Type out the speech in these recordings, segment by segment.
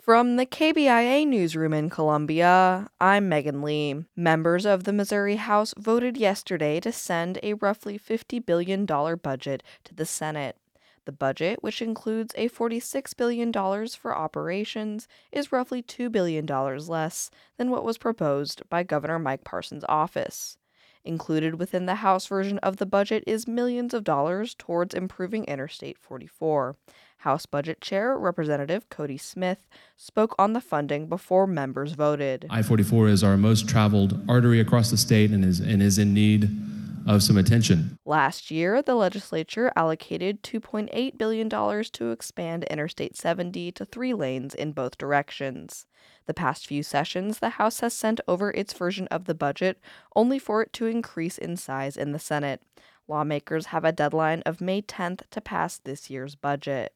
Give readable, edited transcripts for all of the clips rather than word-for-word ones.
From the KBIA newsroom in Columbia, I'm Megan Lee. Members of the Missouri House voted yesterday to send a roughly $50 billion budget to the Senate. The budget, which includes a $46 billion for operations, is roughly $2 billion less than what was proposed by Governor Mike Parson's office. Included within the House version of the budget is millions of dollars towards improving Interstate 44. House Budget Chair Representative Cody Smith spoke on the funding before members voted. I-44 is our most traveled artery across the state and is in need of some attention. Last year, the legislature allocated $2.8 billion to expand Interstate 70 to 3 lanes in both directions. The past few sessions, the House has sent over its version of the budget, only for it to increase in size in the Senate. Lawmakers have a deadline of May 10th to pass this year's budget.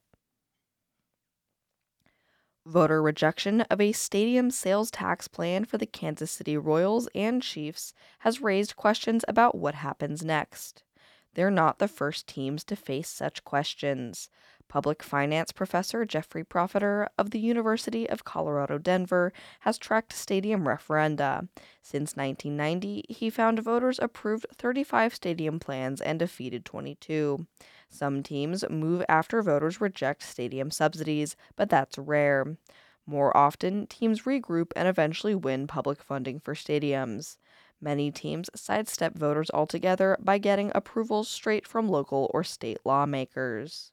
Voter rejection of a stadium sales tax plan for the Kansas City Royals and Chiefs has raised questions about what happens next. They're not the first teams to face such questions. Public finance professor Jeffrey Profiter of the University of Colorado Denver has tracked stadium referenda. Since 1990, he found voters approved 35 stadium plans and defeated 22. Some teams move after voters reject stadium subsidies, but that's rare. More often, teams regroup and eventually win public funding for stadiums. Many teams sidestep voters altogether by getting approvals straight from local or state lawmakers.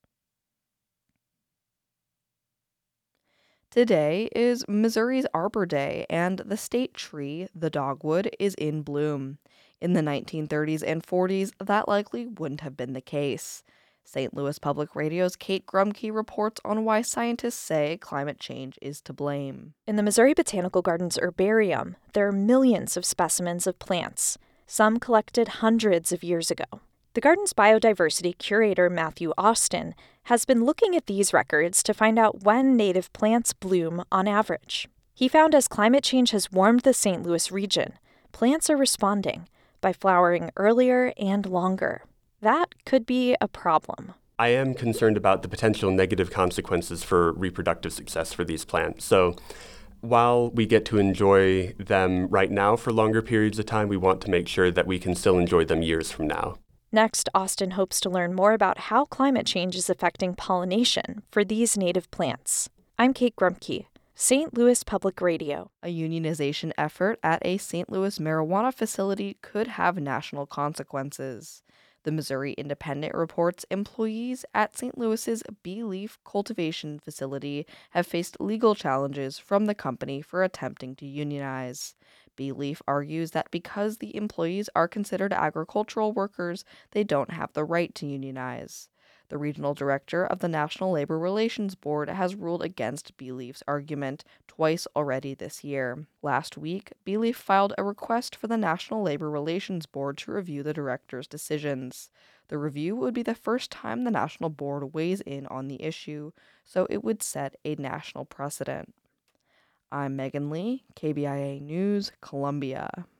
Today is Missouri's Arbor Day, and the state tree, the dogwood, is in bloom. In the 1930s and 40s, that likely wouldn't have been the case. St. Louis Public Radio's Kate Grumke reports on why scientists say climate change is to blame. In the Missouri Botanical Gardens herbarium, there are millions of specimens of plants, some collected hundreds of years ago. The garden's biodiversity curator, Matthew Austin, has been looking at these records to find out when native plants bloom on average. He found as climate change has warmed the St. Louis region, plants are responding by flowering earlier and longer. That could be a problem. I am concerned about the potential negative consequences for reproductive success for these plants. So while we get to enjoy them right now for longer periods of time, we want to make sure that we can still enjoy them years from now. Next, Austin hopes to learn more about how climate change is affecting pollination for these native plants. I'm Kate Grumke, St. Louis Public Radio. A unionization effort at a St. Louis marijuana facility could have national consequences. The Missouri Independent reports employees at St. Louis's Bee Leaf cultivation facility have faced legal challenges from the company for attempting to unionize. Bee Leaf argues that because the employees are considered agricultural workers, they don't have the right to unionize. The regional director of the National Labor Relations Board has ruled against Bee Leaf's argument twice already this year. Last week, Bee Leaf filed a request for the National Labor Relations Board to review the director's decisions. The review would be the first time the National Board weighs in on the issue, so it would set a national precedent. I'm Megan Lee, KBIA News, Columbia.